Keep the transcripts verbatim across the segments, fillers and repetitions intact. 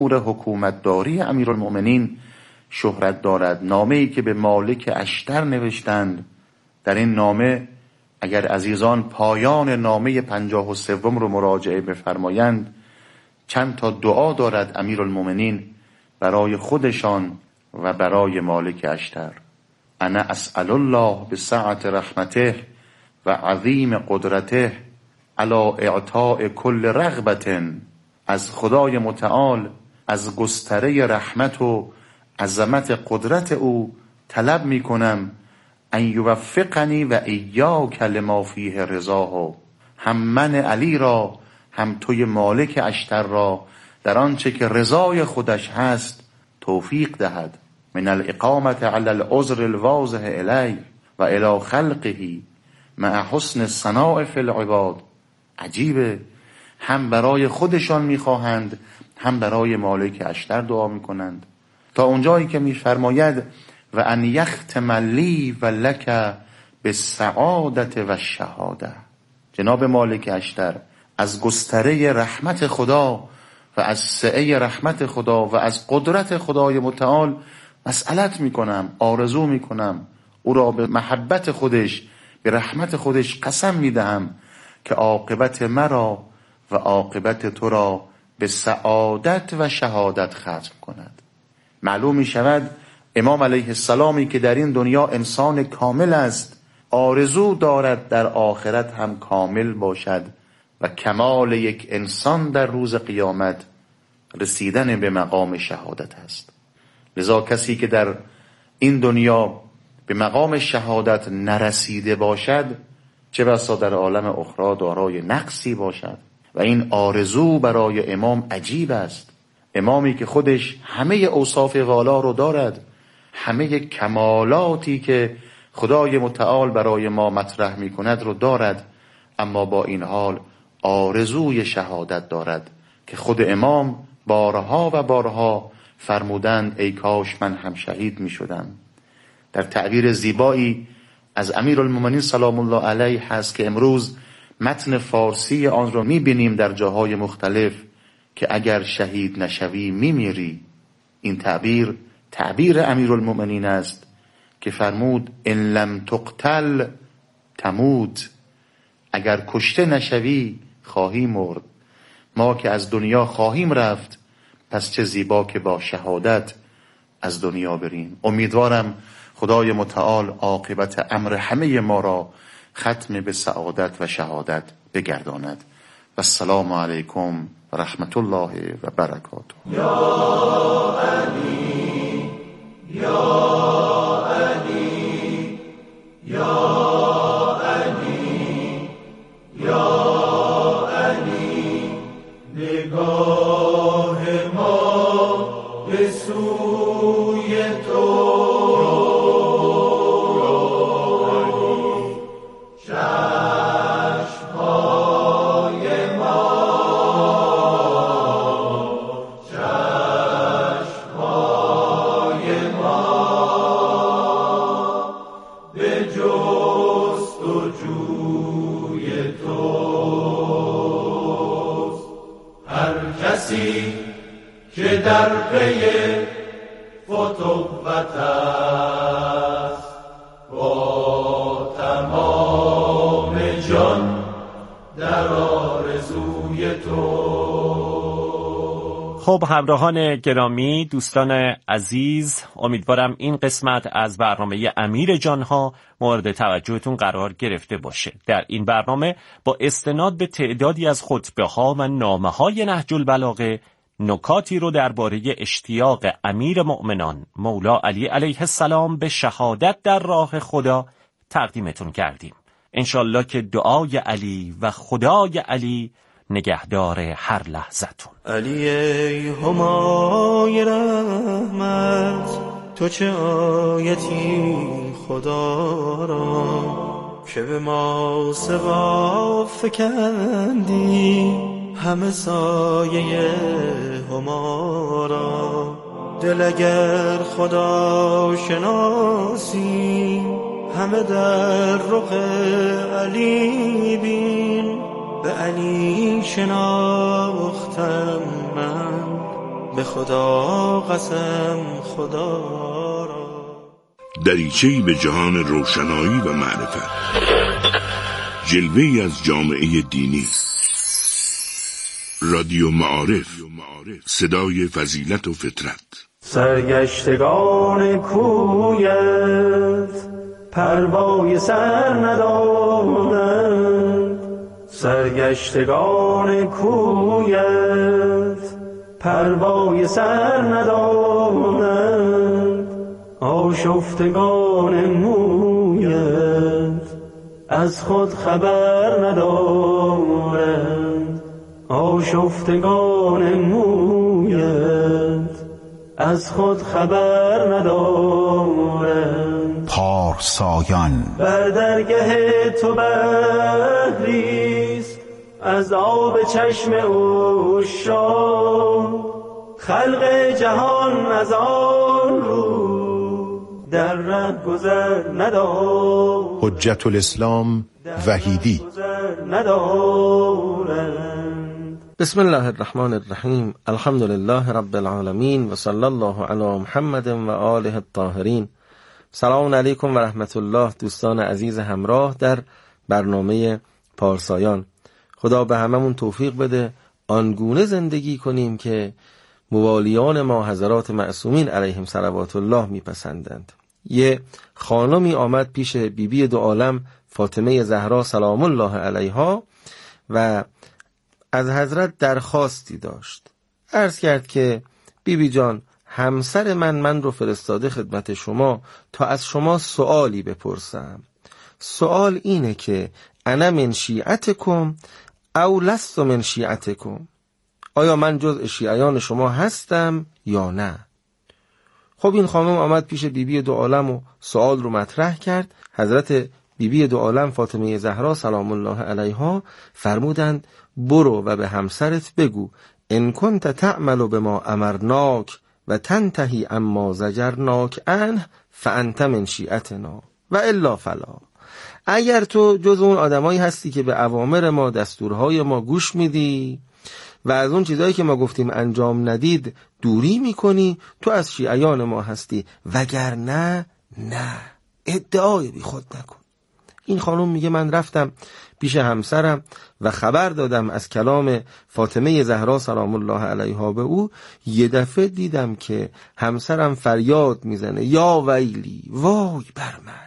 حکومتداری امیرالمؤمنین شهرت دارد. نامه‌ای که به مالک اشتر نوشتند، در این نامه اگر عزیزان پایان نامه پنجاه و سوم رو مراجعه بفرمایند، چند تا دعا دارد امیرالمؤمنین برای خودشان و برای مالک اشتر. انا اسأل الله بسعة رحمته و عظیم قدرته علی اعطاء کل رغبت. از خدای متعال، از گستره رحمت و عظمت قدرت او طلب می کنم ان یوفقنی و ایاک لما فیه رضاه. هم من علی را، هم توی مالک اشتر را در آنچه که رضای خودش هست توفیق دهد. من الاقامت علی العذر الواضح الی و الی خلقه مع حسن الثناء فی العباد. عجیبه، هم برای خودشان میخواهند هم برای مالک اشتر دعا میکنند، تا اونجایی که میفرماید و ان یختم لی و لک بالسعادت و الشهاده. جناب مالک اشتر، از گستره رحمت خدا و از سعه رحمت خدا و از قدرت خدای متعال مسئلت میکنم، آرزو میکنم، او را به محبت خودش، به رحمت خودش قسم میدهم که عاقبت مرا و عاقبت تو را به سعادت و شهادت ختم کند. معلوم می شود امام علیه السلامی که در این دنیا انسان کامل است، آرزو دارد در آخرت هم کامل باشد و کمال یک انسان در روز قیامت رسیدن به مقام شهادت است. لذا کسی که در این دنیا به مقام شهادت نرسیده باشد، چه بسا در عالم اخرى دارای نقصی باشد. و این آرزو برای امام عجیب است. امامی که خودش همه اوصاف والا رو دارد، همه کمالاتی که خدای متعال برای ما مطرح می کند رو دارد، اما با این حال آرزوی شهادت دارد که خود امام بارها و بارها فرمودند ای کاش من هم شهید می شدم. در تعبیر زیبایی از امیرالمؤمنین سلام الله علیه هست که امروز متن فارسی آن رو می بینیم در جاهای مختلف که اگر شهید نشوی می میری. این تعبیر تعبیر امیرالمؤمنین است که فرمود ان لم تقتل تموت. اگر کشته نشوی خواهی مرد. ما که از دنیا خواهیم رفت، پس چه زیبا که با شهادت از دنیا بریم. امیدوارم خدای متعال عاقبت امر همه ما را ختم به سعادت و شهادت بگرداند. و السلام علیکم و رحمت الله و برکاته. یا علی یا علی یا علی یا علی، نگاه ما به سوی تو، که در پی فتوت است با تمام جان در آرزوی تو. خب همراهان گرامی، دوستان عزیز، امیدوارم این قسمت از برنامه امیر جانها مورد توجهتون قرار گرفته باشه. در این برنامه با استناد به تعدادی از خطبه ها و نامه های نهج البلاغه نکاتی رو درباره اشتیاق امیر مؤمنان مولا علی علیه السلام به شهادت در راه خدا تقدیمتون کردیم. انشالله که دعای علی و خدای علی نگهدار هر لحظتون. علی ای همای رحمت، تو چه آیتی خدا را که به ما سوا فکندی همه سایه هما را. دل اگر خدا شناسی همه در رخ علی بین، به علی شناختم من به خدا قسم خدا را. دریچه‌ای به جهان روشنایی و معرفت، جلوه‌ای از جامعه دینی. رادیو معارف، صدای فضیلت و فطرت. سرگشتگان کویت پروای سر ندارند، سرگشتگان کویت پروای سر ندارند، آشفتگان مویت از خود خبر ندارند، آشفتگان مویت از خود خبر ندارند. پارسایان بر درگه تو بحریست از آب چشم عشاق، خلق جهان از آن رو در ره گذر ندارد. حجت الاسلام وحیدی. بسم الله الرحمن الرحیم. الحمد لله رب العالمین و صلی الله علی محمد و آله الطاهرین. سلام علیکم و رحمت الله دوستان عزیز همراه در برنامه پارسایان. خدا به هممون توفیق بده آنگونه زندگی کنیم که موالیان ما حضرات معصومین علیهم صلوات الله میپسندند. یه خانمی آمد پیش بیبی بی دو عالم فاطمه زهرا سلام الله علیها و از حضرت درخواستی داشت. عرض کرد که بیبی بی جان، همسر من من رو فرستاده خدمت شما تا از شما سوالی بپرسم. سوال اینه که انا من شیعتکم او لست من شیعتکم، آیا من جزء شیعیان شما هستم یا نه؟ خب این خانم آمد پیش بیبی بی دو عالم و سوال رو مطرح کرد. حضرت بیبی بی دو عالم فاطمه زهرا سلام الله علیها فرمودند برو و به همسرت بگو ان کنت تعمل بما امرناک و تنتهی اما زجرناک عنه فانت من شیعتنا و الا فلا. اگر تو جز اون آدمایی هستی که به اوامر ما دستورهای ما گوش میدی و از اون چیزایی که ما گفتیم انجام ندید دوری میکنی، تو از شیعیان ما هستی، وگرنه نه، ادعای بی خود نکن. این خانم میگه من رفتم پیش همسرم و خبر دادم از کلام فاطمه زهرا سلام الله علیها به او. یه دفعه دیدم که همسرم فریاد میزنه یا ویلی، وای بر من،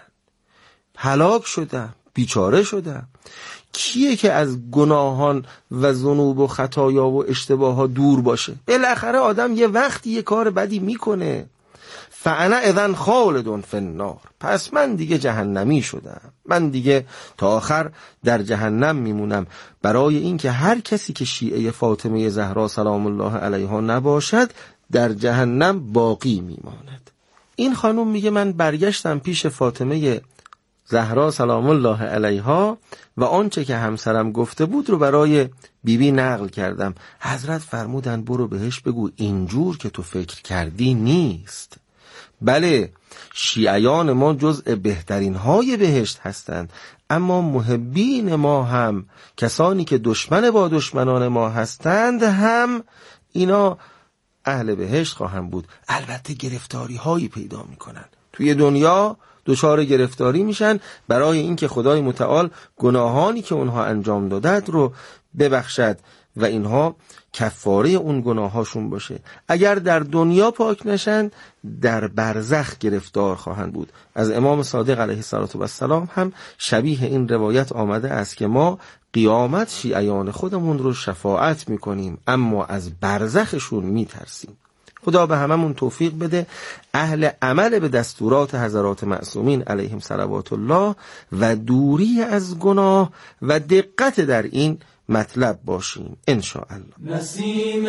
هلاک شدم، بیچاره شدم. کیه که از گناهان و ذنوب و خطایا و اشتباهات دور باشه؟ بالاخره آدم یه وقتی یه کار بدی میکنه. فانا اذن خالد فی النار، پس من دیگه جهنمی شدم، من دیگه تا آخر در جهنم میمونم. برای اینکه هر کسی که شیعه فاطمه زهرا سلام الله علیها نباشد در جهنم باقی میماند. این خانم میگه من برگشتم پیش فاطمه زهرا سلام الله علیها و آنچه که همسرم گفته بود رو برای بیبی نقل کردم. حضرت فرمودن برو بهش بگو اینجور که تو فکر کردی نیست. بله، شیعیان ما جزء بهترین های بهشت هستند، اما محبین ما هم، کسانی که دشمن با دشمنان ما هستند، هم اینا اهل بهشت خواهند بود. البته گرفتاری هایی پیدا میکنن توی دنیا، دچار گرفتاری میشن برای اینکه خدای متعال گناهانی که اونها انجام دادند رو ببخشد و اینها کفاره اون گناهاشون باشه. اگر در دنیا پاک نشن در برزخ گرفتار خواهند بود. از امام صادق علیه السلام هم شبیه این روایت آمده است که ما قیامت شیعیان خودمون رو شفاعت میکنیم اما از برزخشون میترسیم. خدا به هممون توفیق بده اهل عمل به دستورات حضرات معصومین علیهم صلوات الله و دوری از گناه و دقت در این مطلب باشیم ان شاء الله. نسیم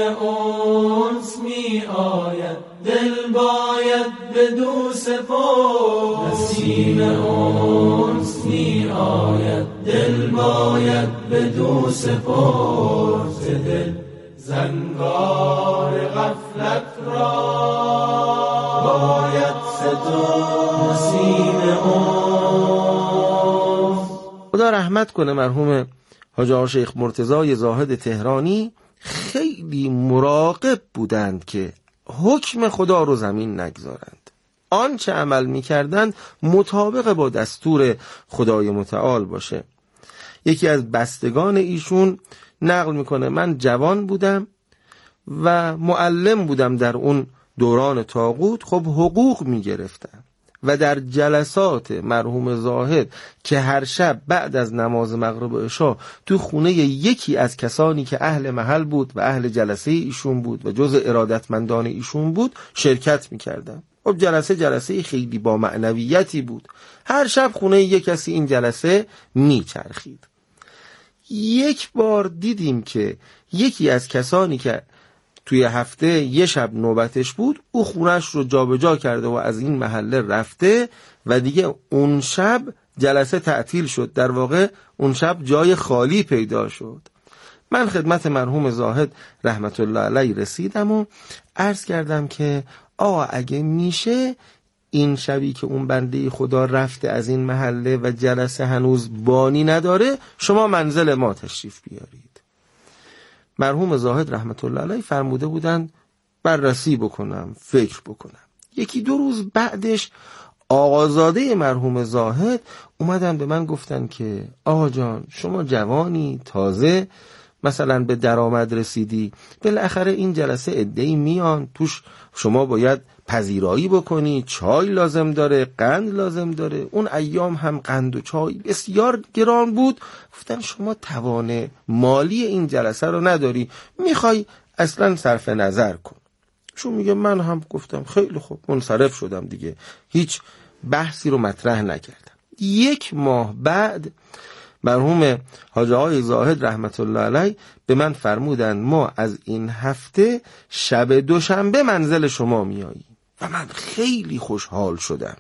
انس می آید دل باید بدو سپار، نسیم انس می آید دل باید بدو سپار، دل زنگار غفلت را باید ستار. نسیم انس. خدا رحمت کنه مرحوم حاج آقا شیخ مرتضی زاهد تهرانی، خیلی مراقب بودند که حکم خدا رو زمین نگذارند. آنچه عمل می‌کردند مطابق با دستور خدای متعال باشه. یکی از بستگان ایشون نقل میکنه من جوان بودم و معلم بودم در اون دوران طاغوت، خب حقوق میگرفتم و در جلسات مرحوم زاهد که هر شب بعد از نماز مغرب و عشا تو خونه یکی از کسانی که اهل محل بود و اهل جلسه ایشون بود و جز ارادتمندان ایشون بود شرکت میکردم. خب جلسه جلسه خیلی با معنویتی بود. هر شب خونه یک کسی این جلسه میچرخید. یک بار دیدیم که یکی از کسانی که توی هفته یه شب نوبتش بود او خونش رو جابجا کرده و از این محله رفته و دیگه اون شب جلسه تعطیل شد. در واقع اون شب جای خالی پیدا شد. من خدمت مرحوم زاهد رحمت الله علیه رسیدم و عرض کردم که آقا اگه میشه این شبی که اون بنده خدا رفته از این محله و جلسه هنوز بانی نداره شما منزل ما تشریف بیارید. مرحوم زاهد رحمت الله علیه فرموده بودن بررسی بکنم، فکر بکنم. یکی دو روز بعدش آقازاده مرحوم زاهد اومدن به من گفتن که آقا جان شما جوانی تازه مثلا به درآمد رسیدی، بالاخره این جلسه عده‌ای میان توش شما باید پذیرایی بکنی، چای لازم داره، قند لازم داره. اون ایام هم قند و چای بسیار گران بود. گفتن شما توان مالی این جلسه رو نداری، میخوای اصلا صرف نظر کن. چون میگه من هم گفتم خیلی خوب، منصرف شدم دیگه، هیچ بحثی رو مطرح نکردم. یک ماه بعد مرحوم حاج آقای زاهد رحمت الله علیه به من فرمودن ما از این هفته شب دوشنبه منزل شما میاییم و من خیلی خوشحال شدم.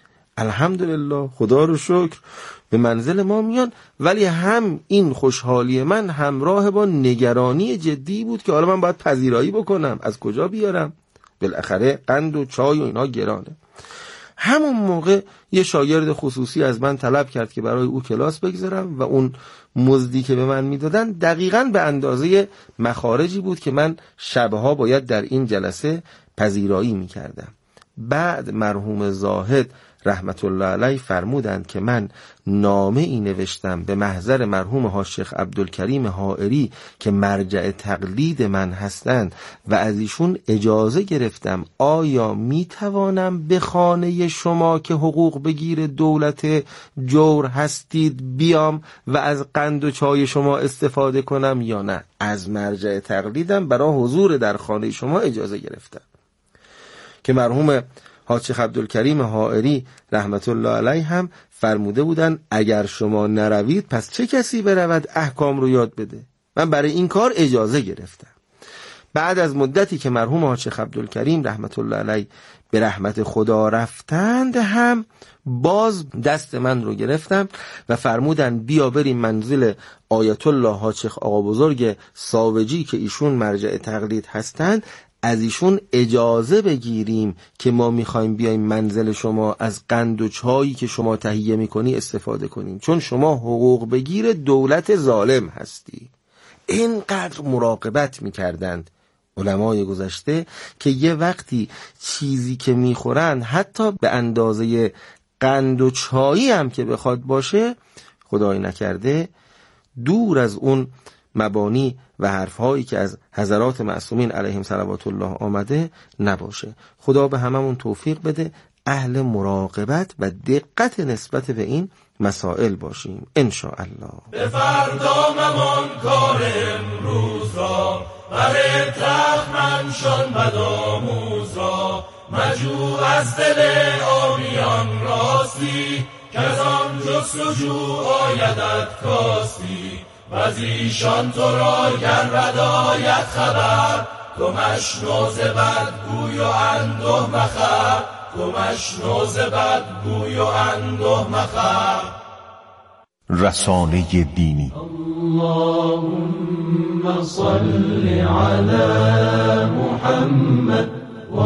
الحمدلله، خدا رو شکر به منزل ما میان. ولی هم این خوشحالی من همراه با نگرانی جدی بود که حالا من باید پذیرایی بکنم، از کجا بیارم؟ بالاخره قند و چای و اینا گرانه. همون موقع یه شاگرد خصوصی از من طلب کرد که برای او کلاس بگذارم و اون مزدی که به من میدادن دقیقاً به اندازه مخارجی بود که من شبها باید در این جلسه پذیرایی میکردم. بعد مرحوم زاهد رحمت الله علیه فرمودند که من نامه ای نوشتم به محضر مرحوم حاج شیخ عبدالکریم حائری که مرجع تقلید من هستند و از ایشون اجازه گرفتم آیا می توانم به خانه شما که حقوق بگیر دولت جور هستید بیام و از قند و چای شما استفاده کنم یا نه. از مرجع تقلیدم برای حضور در خانه شما اجازه گرفتم که مرحوم حاج شیخ عبدالکریم حائری رحمت الله علیه هم فرموده بودن اگر شما نروید پس چه کسی برود احکام رو یاد بده. من برای این کار اجازه گرفتم. بعد از مدتی که مرحوم حاج شیخ عبدالکریم رحمت الله علیه به رحمت خدا رفتند هم باز دست من رو گرفتم و فرمودن بیا بریم منزل آیت الله حاج شیخ آقا بزرگ ساوجی که ایشون مرجع تقلید هستند، از ایشون اجازه بگیریم که ما میخوایم بیایم منزل شما از قند و چایی که شما تهیه میکنی استفاده کنیم، چون شما حقوق بگیر دولت ظالم هستی. اینقدر مراقبت میکردند علمای گذشته که یه وقتی چیزی که میخورن حتی به اندازه قند و چایی هم که بخواد باشه خدای نکرده دور از اون مبانی و حرفهایی که از حضرات معصومین علیهم صلوات الله آمده نباشه. خدا به هممون توفیق بده اهل مراقبت و دقت نسبت به این مسائل باشیم ان شاء الله. به فردا ممان کار امروز را، بر تخمنشان بدآموز را، مجو از دل آبیان راستی، که از آن جستجو آیدت کاستی. و از ایشان تو را گر بداید خبر، تو مشنو ز بدگوی و انده مخر، تو مشنو ز بدگوی و انده مخر. رسانه دینی اللهم صل علی محمد و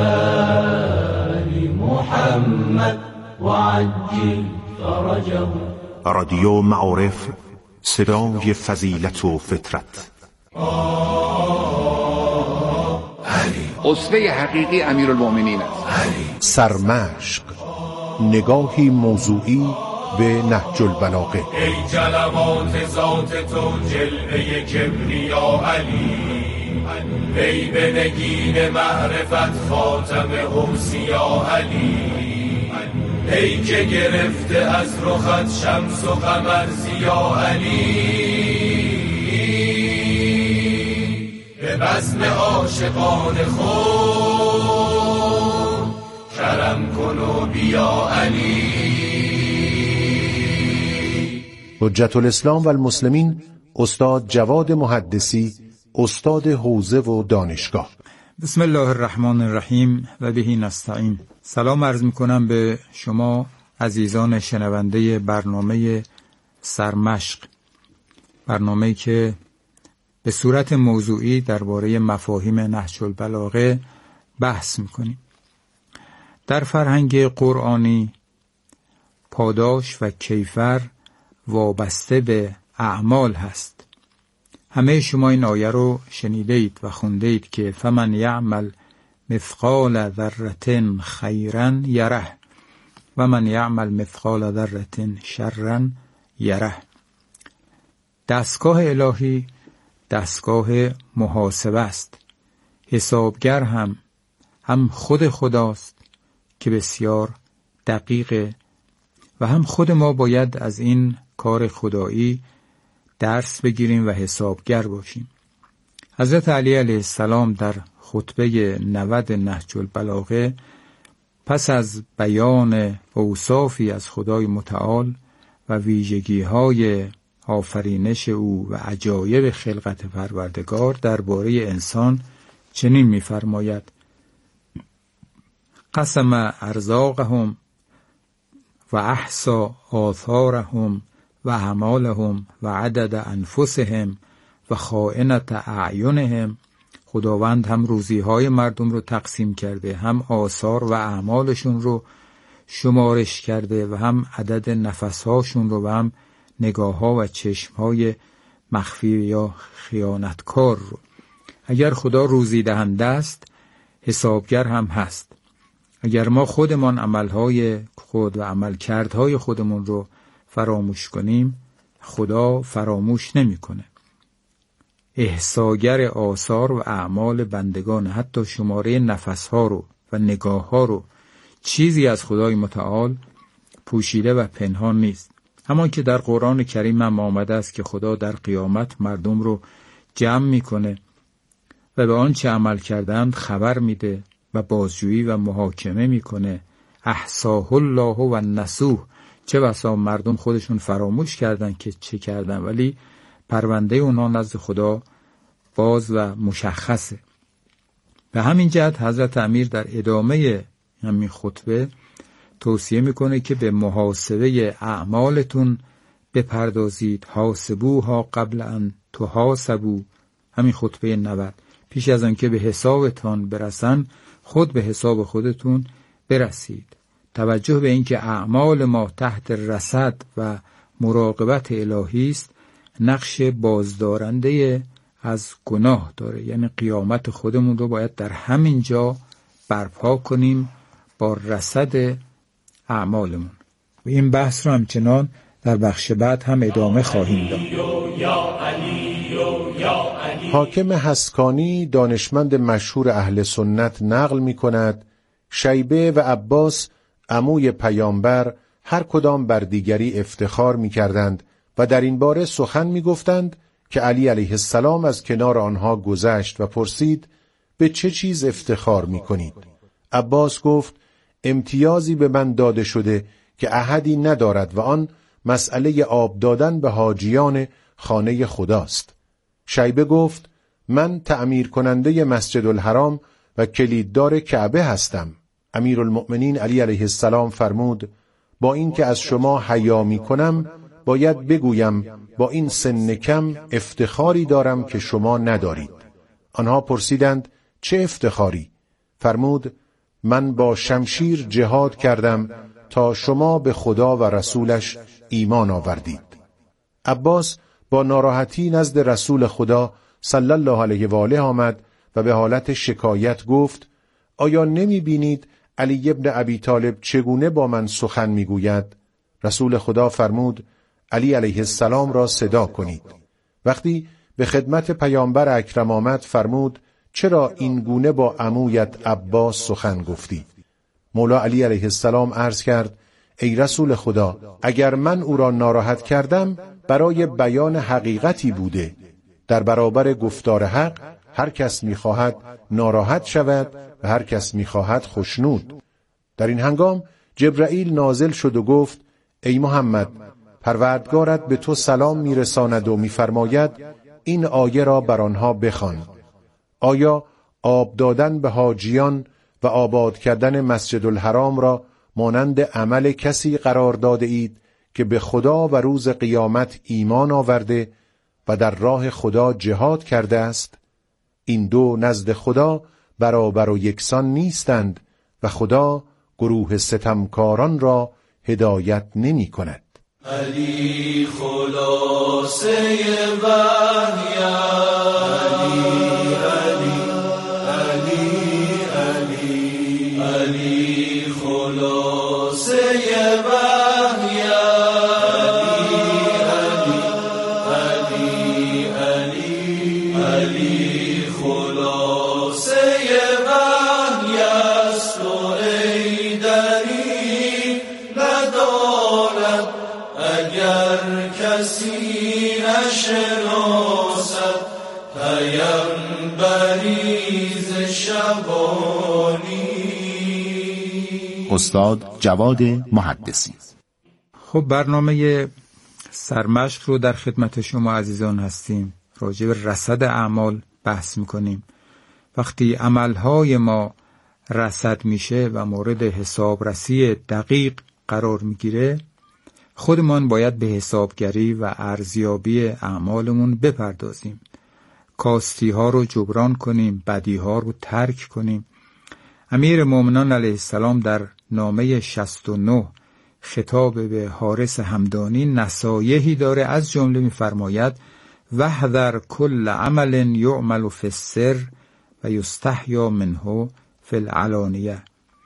آل محمد و عجل فرجهم. رادیو معارف، صدای فضیلت و فطرت. اسوه حقیقی امیرالمؤمنین است. سرمشق، نگاهی موضوعی به نهج البلاغه. ای جلوات ذات تو جلوه کبریا علی، ای به نگین معرفت خاتم حسیا علی، ای که گرفته از رخت شمس و قمر زیا علی، به بزم عاشقان خود کرم کن و بیا علی. حجت الاسلام و المسلمین استاد جواد محدثی، استاد حوزه و دانشگاه. بسم الله الرحمن الرحیم و بهی نستعین. سلام عرض میکنم به شما عزیزان شنونده برنامه سرمشق، برنامه‌ای که به صورت موضوعی درباره مفاهیم نهج البلاغه بحث میکنیم. در فرهنگ قرآنی پاداش و کیفر وابسته به اعمال هست. همه شما این آیه رو شنیده اید و خونده اید که فمن یعمل مثقال ذره خیرا یره و من یعمل مثقال ذره شرا یره. دستگاه الهی دستگاه محاسبه است. حسابگر هم هم خود خداست که بسیار دقیقه و هم خود ما باید از این کار خدایی درس بگیریم و حسابگر باشیم. حضرت علی علیه السلام در خطبه نود نهج البلاغه پس از بیان اوصافی از خدای متعال و ویژگی‌های آفرینش او و عجایب خلقت پروردگار درباره انسان چنین می‌فرماید: قسم ارزاقهم و احصى آثارهم و اعمالهم و عدد انفسهم و خائنة اعینهم. خداوند هم روزی‌های مردم رو تقسیم کرده، هم آثار و اعمالشون رو شمارش کرده و هم عدد نفس‌هاشون رو و هم نگاه‌ها و چشم‌های مخفی یا خیانتکار رو. اگر خدا روزی دهنده است، حسابگر هم هست. اگر ما خودمان عملهای خود و عملکردهای خودمون رو فراموش کنیم، خدا فراموش نمی‌کنه. احصاگر آثار و اعمال بندگان، حتی شماره نفس‌ها رو و نگاه‌ها رو، چیزی از خدای متعال پوشیده و پنهان نیست. همان که در قرآن کریم هم آمده است که خدا در قیامت مردم رو جمع میکنه و به آنچه عمل کردند خبر میده و بازجویی و محاکمه میکنه. احصاه الله و نسوه. چه بسا مردم خودشون فراموش کردن که چه کردن، ولی پرونده اونها نزد خدا باز و مشخصه. به همین جهت حضرت امیر در ادامه همین خطبه توصیه میکنه که به محاسبه اعمالتون بپردازید. حاسبوها قبل ان تحاسبوا. همین خطبه نود. پیش از آن که به حسابتان برسن، خود به حساب خودتون برسید. توجه به این که اعمال ما تحت رصد و مراقبت الهی است، نقش بازدارنده از گناه داره. یعنی قیامت خودمون رو باید در همین جا برپا کنیم با رصد اعمالمون. و این بحث رو همچنان در بخش بعد هم ادامه خواهیم داد. حاکم حسکانی، دانشمند مشهور اهل سنت، نقل می کند شیبه و عباس عموی پیامبر هر کدام بر دیگری افتخار می کردند و در این باره سخن می گفتند که علی علیه السلام از کنار آنها گذشت و پرسید به چه چیز افتخار می کنید؟ عباس گفت امتیازی به من داده شده که احدی ندارد و آن مسئله آب دادن به حاجیان خانه خداست. شیبه گفت من تعمیر کننده مسجد الحرام و کلیددار کعبه هستم. امیرالمؤمنین علی علیه السلام فرمود با این که از شما حیا می کنم باید بگویم با این سن کم افتخاری دارم که شما ندارید. آنها پرسیدند چه افتخاری؟ فرمود من با شمشیر جهاد کردم تا شما به خدا و رسولش ایمان آوردید. عباس با ناراحتی نزد رسول خدا صلی الله علیه و آله آمد و به حالت شکایت گفت: آیا نمی بینید علی ابن ابی طالب چگونه با من سخن می گوید؟ رسول خدا فرمود: علی علیه السلام را صدا کنید. وقتی به خدمت پیامبر اکرم آمد فرمود: چرا این گونه با عمویت عباس سخن گفتی؟ مولا علی علیه السلام عرض کرد: ای رسول خدا، اگر من او را ناراحت کردم برای بیان حقیقتی بوده. در برابر گفتار حق هر کس می‌خواهد ناراحت شود و هر کس می‌خواهد خوشنود. در این هنگام جبرائیل نازل شد و گفت: ای محمد، پروردگارت به تو سلام میرساند و میفرماید این آیه را بر آنها بخوان. آیا آب دادن به حاجیان و آباد کردن مسجد الحرام را مانند عمل کسی قرار داده اید که به خدا و روز قیامت ایمان آورده و در راه خدا جهاد کرده است؟ این دو نزد خدا برابر و یکسان نیستند و خدا گروه ستمکاران را هدایت نمی کند. علی خلاصه وحی، علی علی علی علی علی خلاصه وحی، علی علی علی علی خلاصه وحی است و ای دری ندارد اگر کسی نشناسد پیمبری ز شبانی. استاد جواد محدثی. خب برنامه سرمشق رو در خدمت شما عزیزان هستیم. راجع به رصد اعمال بحث میکنیم. وقتی عملهای ما رصد میشه و مورد حسابرسی دقیق قرار میگیره، خودمان باید به حسابگری و ارزیابی اعمالمون بپردازیم. کاستی ها رو جبران کنیم، بدی ها رو ترک کنیم. امیر مومنان علیه السلام در نامه شصت و نه خطاب به حارث همدانی نصایحی داره. از جمله می‌فرماید: وحذر کل عمل یعمل فی السر و یستحیا منه فی العلانیه.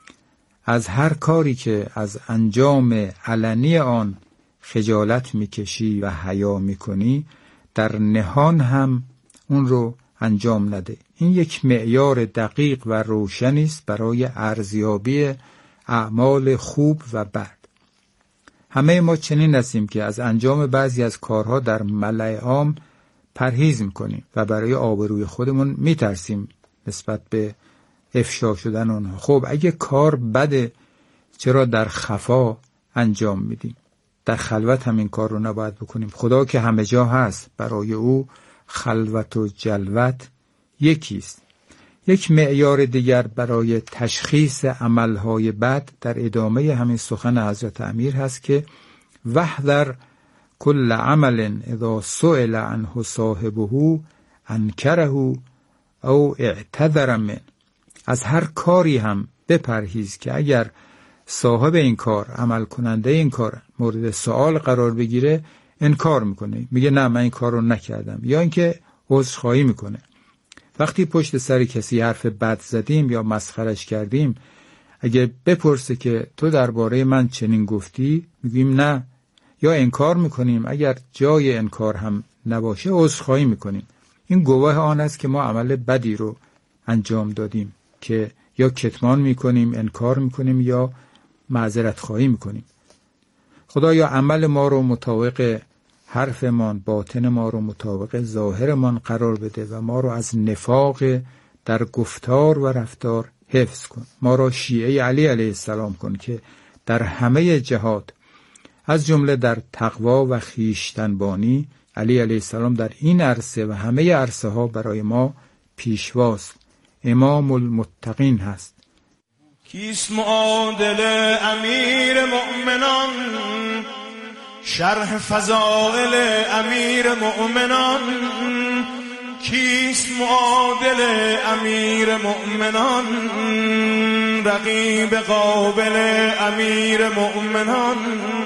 از هر کاری که از انجام علنی آن خجالت میکشی و حیا میکنی، در نهان هم اون رو انجام نده. این یک معیار دقیق و روشنی است برای ارزیابی اعمال خوب و بد. همه ما چنین هستیم که از انجام بعضی از کارها در ملأ عام پرهیز میکنیم و برای آبروی خودمون میترسیم نسبت به افشا شدن اونها. خب اگه کار بده چرا در خفا انجام میدیم؟ در خلوت هم این کار رو نباید بکنیم. خدا که همه جا هست، برای او خلوت و جلوت یکیست. یک معیار دیگر برای تشخیص عملهای بد در ادامه همین سخن حضرت امیر هست که وحذر کل عمل اذا سئل عنه صاحبه انکره او اعتذر منه. از هر کاری هم بپرهیز که اگر صاحب این کار، عمل کننده این کار مورد سوال قرار بگیره، انکار میکنه، میگه نه من این کار رو نکردم، یا اینکه عذرخواهی میکنه. وقتی پشت سر کسی حرف بد زدیم یا مسخرش کردیم، اگه بپرسه که تو درباره من چنین گفتی، میگیم نه، یا انکار میکنیم. اگر جای انکار هم نباشه عذرخواهی میکنیم. این گواه آن است که ما عمل بدی رو انجام دادیم که یا کتمان میکنیم، انکار میکنیم یا معذرت خواهی میکنیم. خدایا عمل ما رو مطابق حرفمان، باطن ما رو مطابق ظاهرمان قرار بده و ما رو از نفاق در گفتار و رفتار حفظ کن. ما را شیعه علی علیه السلام کن که در همه جهات، از جمله در تقوا و خویشتنبانی، علی علیه السلام در این عرصه و همه عرصه ها برای ما پیشواست، امام المتقین هست. کیست معادل امیر مؤمنان؟ شرح فضائل امیر مؤمنان. کیست معادل امیر مؤمنان؟ رقیب قابل امیر مؤمنان.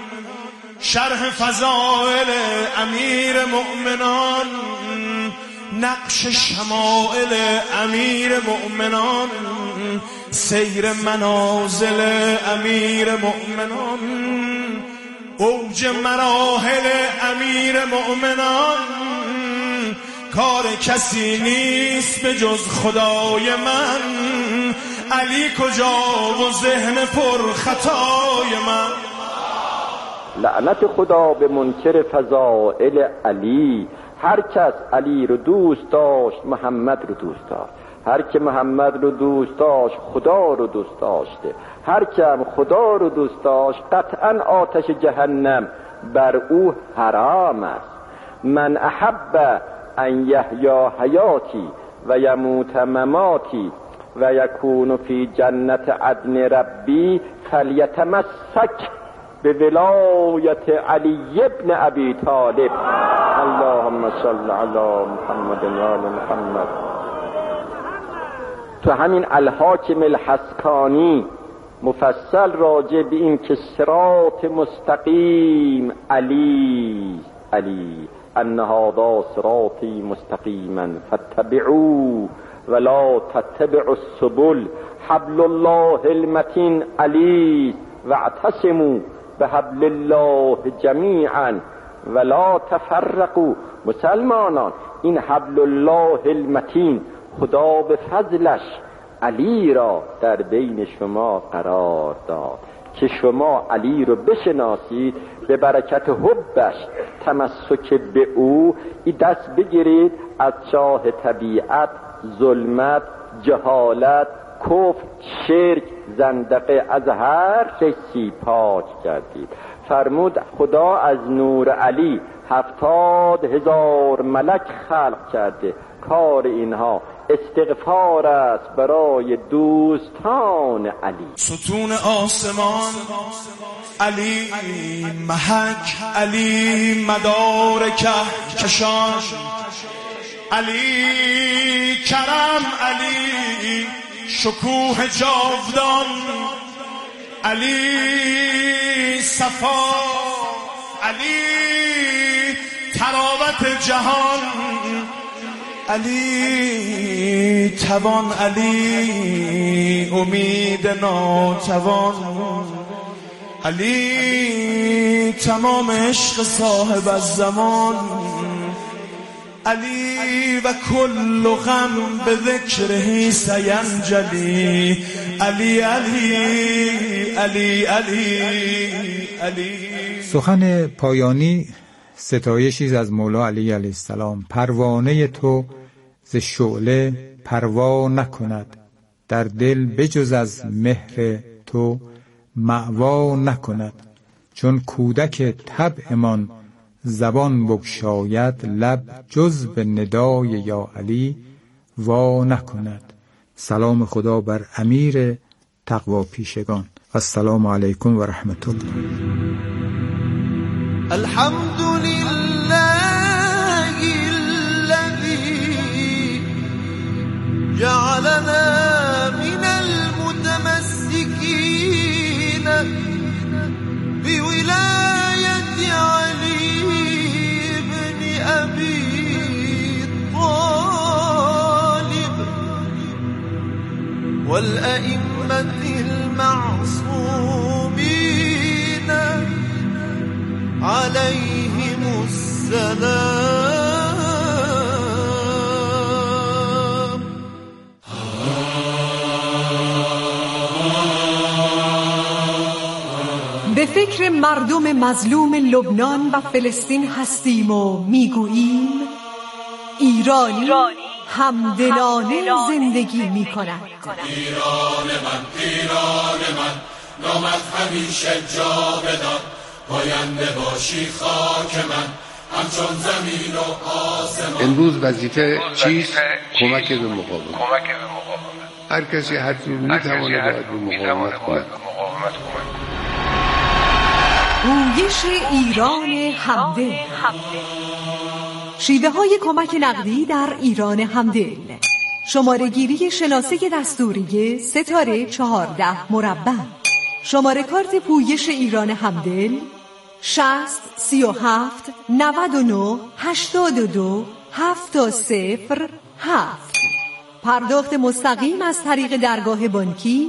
شرح فضائل امیر مؤمنان. نقش شمائل امیر مؤمنان، سیر منازل امیر مؤمنان، اوج مراحل امیر مؤمنان. کار کسی نیست به جز خدای من، علی کجا و ذهن پر خطای من. لعنت خدا به منکر فضائل علی. هر کس علی رو دوست داشت محمد رو دوست داشت، هر که محمد رو دوست داشت خدا رو دوست داشته، هر که هم خدا رو دوست داشت قطعا آتش جهنم بر او حرام است. من احب ان یحیا حیاتی و یموت مماتی و یکون فی جنت عدن ربی فلیتمسک به ولایت علی ابن ابی طالب. اللهم صل علی محمد و آل محمد. تو همین الحاکم الحسکانی مفصل راجع به این که صراط مستقیم علی علی ان هذا صراطی مستقیما فاتبعوه ولا تتبعوا السبل حبل الله المتین علی واعتصموا بحبل الله جمیعا ولا تفرقوا. مسلمانان، این حبل الله المتین خدا به فضلش علی را در بین شما قرار داد که شما علی رو بشناسید، به برکت حبش تمسک به او ای دست بگیرید از چاه طبیعت، ظلمت، جهالت، کفر، شرک، زندقه، از هر چیزی پاک کردید. فرمود خدا از نور علی هفتاد هزار ملک خلق کرده، کار اینها استغفار است برای دوستان علی. ستون آسمان علی، محک علی، مدار کهکشان علی، کرم علی، شکوه جاودان علی، صفا علی، تراوت جهان علی، توان علی، امید ناتوان علی، تمام عشق صاحب الزمان علی، و کل غم به ذکره سینجلی علی علی علی علی علی. سخن پایانی ستایشی از مولا علی علیه السلام. پروانه تو ز شعله پروا نکند، در دل بجز از مهر تو مأوا نکند. چون کودک طبعمان زبان بگشاید، لب جز به ندای یا علی وا نکند. سلام خدا بر امیر تقوا پیشگان. السلام علیکم و رحمت الله. الحمد لله الذي جعلنا من المتمسكين بولاية علي بن أبي طالب والأئمة المعصومين عليهم السلام. به فکر مردم مظلوم لبنان و فلسطین هستیم و میگوییم ایرانی همدلانه زندگی می کند. ایران من، ایران من، نامت همیشه جاودان، پاینده باشی خاک من، همچون زمین و آسمان. امروز وظیفه چیست؟ کمک به مقاومت. هر کسی هر جور میتواند باید به مقاومت کند. گویش ایران همدل، شیوه های کمک نقدی در ایران همدل. شماره گیری شناسه دستوری ستاره چهارده مربع. شماره کارت پویش ایران همدل شصت سی و هفت نود و نه هشتاد و دو هفت تا صفر هفت. پرداخت مستقیم از طریق درگاه بانکی